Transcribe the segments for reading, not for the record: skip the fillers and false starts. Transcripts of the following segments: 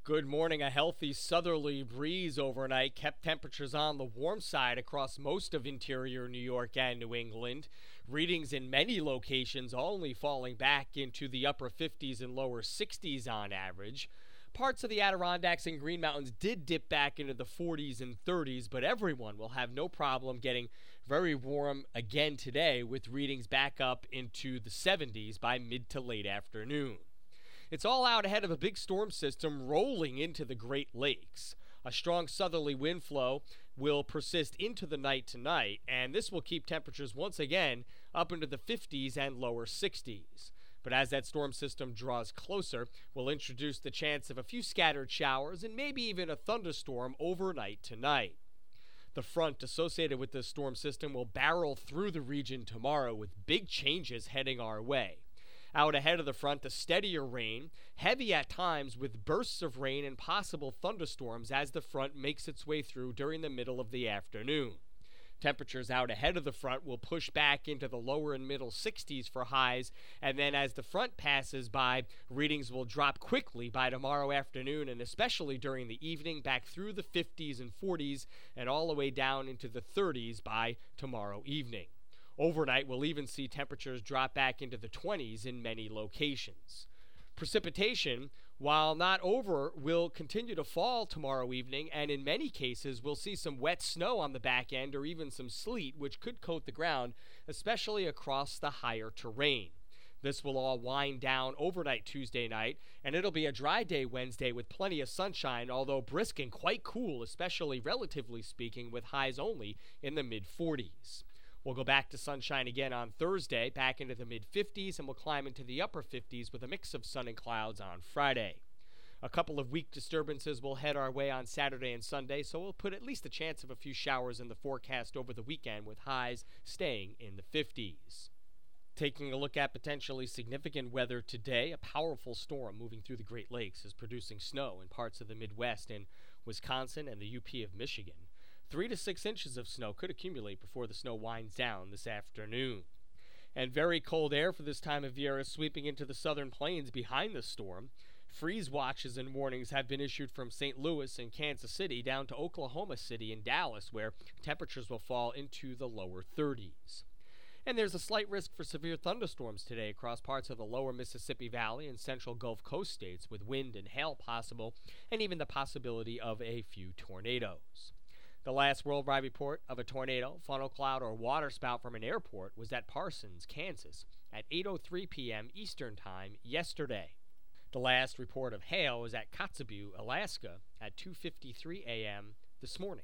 Good morning. A healthy southerly breeze overnight kept temperatures on the warm side across most of interior New York and New England. Readings in many locations only falling back into the upper 50s and lower 60s on average. Parts of the Adirondacks and Green Mountains did dip back into the 40s and 30s, but everyone will have no problem getting very warm again today, with readings back up into the 70s by mid to late afternoon. It's all out ahead of a big storm system rolling into the Great Lakes. A strong southerly wind flow will persist into the night tonight, and this will keep temperatures once again up into the 50s and lower 60s. But as that storm system draws closer, we'll introduce the chance of a few scattered showers and maybe even a thunderstorm overnight tonight. The front associated with this storm system will barrel through the region tomorrow with big changes heading our way. Out ahead of the front, the steadier rain, heavy at times with bursts of rain and possible thunderstorms as the front makes its way through during the middle of the afternoon. Temperatures out ahead of the front will push back into the lower and middle 60s for highs, and then as the front passes by, readings will drop quickly by tomorrow afternoon, and especially during the evening, back through the 50s and 40s and all the way down into the 30s by tomorrow evening. Overnight, we'll even see temperatures drop back into the 20s in many locations. Precipitation, while not over, will continue to fall tomorrow evening, and in many cases, we'll see some wet snow on the back end or even some sleet, which could coat the ground, especially across the higher terrain. This will all wind down overnight Tuesday night, and it'll be a dry day Wednesday with plenty of sunshine, although brisk and quite cool, especially relatively speaking, with highs only in the mid-40s. We'll go back to sunshine again on Thursday, back into the mid-50s, and we'll climb into the upper 50s with a mix of sun and clouds on Friday. A couple of weak disturbances will head our way on Saturday and Sunday, so we'll put at least a chance of a few showers in the forecast over the weekend, with highs staying in the 50s. Taking a look at potentially significant weather today, a powerful storm moving through the Great Lakes is producing snow in parts of the Midwest and Wisconsin and the UP of Michigan. 3 to 6 inches of snow could accumulate before the snow winds down this afternoon. And very cold air for this time of year is sweeping into the southern plains behind the storm. Freeze watches and warnings have been issued from St. Louis and Kansas City down to Oklahoma City and Dallas, where temperatures will fall into the lower 30s. And there's a slight risk for severe thunderstorms today across parts of the lower Mississippi Valley and central Gulf Coast states, with wind and hail possible, and even the possibility of a few tornadoes. The last worldwide report of a tornado, funnel cloud, or waterspout from an airport was at Parsons, Kansas, at 8:03 p.m. Eastern Time yesterday. The last report of hail was at Kotzebue, Alaska, at 2:53 a.m. this morning.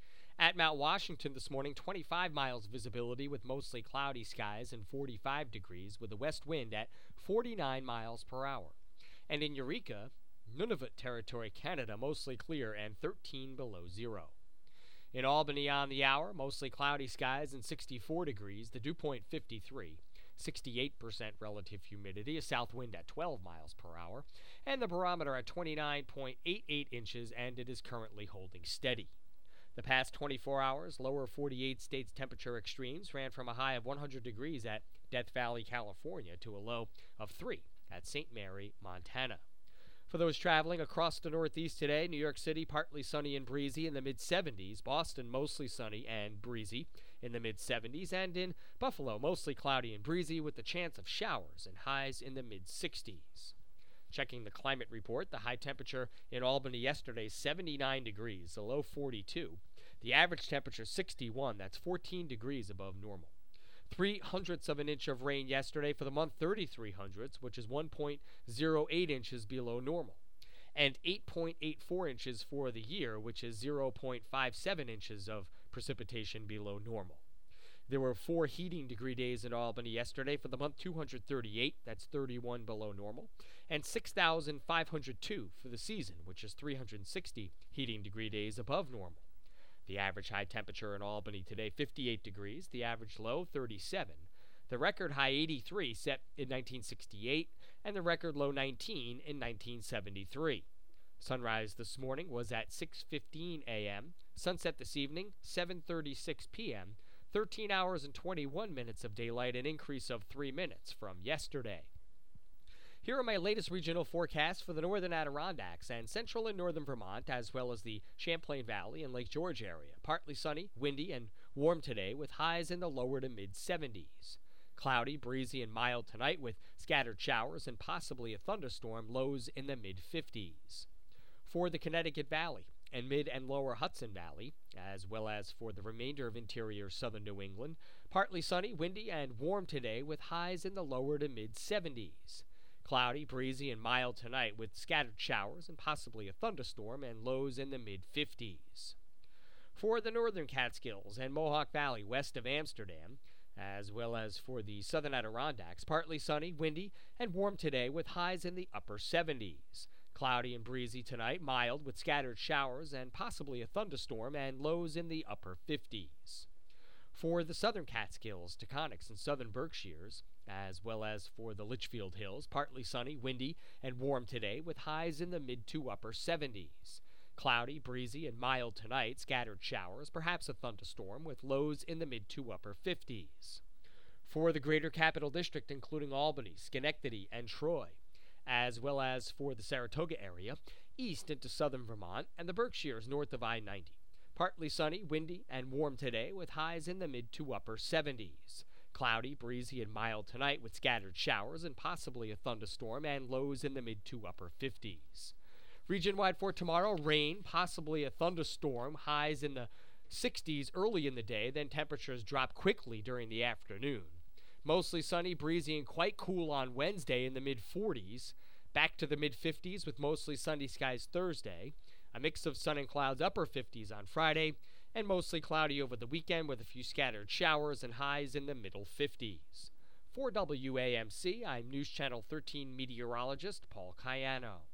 At Mount Washington this morning, 25 miles visibility with mostly cloudy skies and 45 degrees, with a west wind at 49 miles per hour. And in Eureka, Nunavut Territory, Canada, mostly clear and 13 below zero. In Albany on the hour, mostly cloudy skies and 64 degrees, the dew point 53, 68% relative humidity, a south wind at 12 miles per hour, and the barometer at 29.88 inches, and it is currently holding steady. The past 24 hours, lower 48 states temperature extremes ran from a high of 100 degrees at Death Valley, California, to a low of 3 at St. Mary, Montana. For those traveling across the Northeast today, New York City partly sunny and breezy in the mid-70s, Boston mostly sunny and breezy in the mid-70s, and in Buffalo mostly cloudy and breezy with the chance of showers and highs in the mid-60s. Checking the climate report, the high temperature in Albany yesterday, 79 degrees, the low 42. The average temperature 61, that's 14 degrees above normal. 0.03 of an inch of rain yesterday for the month, 33 hundredths, which is 1.08 inches below normal, and 8.84 inches for the year, which is 0.57 inches of precipitation below normal. There were 4 heating degree days in Albany yesterday for the month, 238, that's 31 below normal, and 6,502 for the season, which is 360 heating degree days above normal. The average high temperature in Albany today, 58 degrees. The average low, 37. The record high, 83, set in 1968, and the record low, 19, in 1973. Sunrise this morning was at 6:15 a.m. Sunset this evening, 7:36 p.m. 13 hours and 21 minutes of daylight, an increase of 3 minutes from yesterday. Here are my latest regional forecasts for the northern Adirondacks and central and northern Vermont, as well as the Champlain Valley and Lake George area. Partly sunny, windy, and warm today with highs in the lower to mid 70s. Cloudy, breezy, and mild tonight with scattered showers and possibly a thunderstorm, lows in the mid 50s. For the Connecticut Valley and mid and lower Hudson Valley, as well as for the remainder of interior southern New England, partly sunny, windy, and warm today with highs in the lower to mid 70s. Cloudy, breezy, and mild tonight with scattered showers and possibly a thunderstorm and lows in the mid-50s. For the northern Catskills and Mohawk Valley west of Amsterdam, as well as for the southern Adirondacks, partly sunny, windy, and warm today with highs in the upper 70s. Cloudy and breezy tonight, mild with scattered showers and possibly a thunderstorm and lows in the upper 50s. For the southern Catskills, Taconics, and southern Berkshires, as well as for the Litchfield Hills, partly sunny, windy, and warm today with highs in the mid to upper 70s. Cloudy, breezy, and mild tonight, scattered showers, perhaps a thunderstorm, with lows in the mid to upper 50s. For the greater capital district, including Albany, Schenectady, and Troy, as well as for the Saratoga area, east into southern Vermont, and the Berkshires north of I-90. Partly sunny, windy, and warm today with highs in the mid to upper 70s. Cloudy, breezy, and mild tonight with scattered showers and possibly a thunderstorm and lows in the mid to upper 50s. Region-wide for tomorrow, rain, possibly a thunderstorm, highs in the 60s early in the day, then temperatures drop quickly during the afternoon. Mostly sunny, breezy, and quite cool on Wednesday in the mid-40s. Back to the mid-50s with mostly sunny skies Thursday. A mix of sun and clouds upper 50s on Friday, and mostly cloudy over the weekend with a few scattered showers and highs in the middle 50s. For WAMC, I'm News Channel 13 meteorologist Paul Cayano.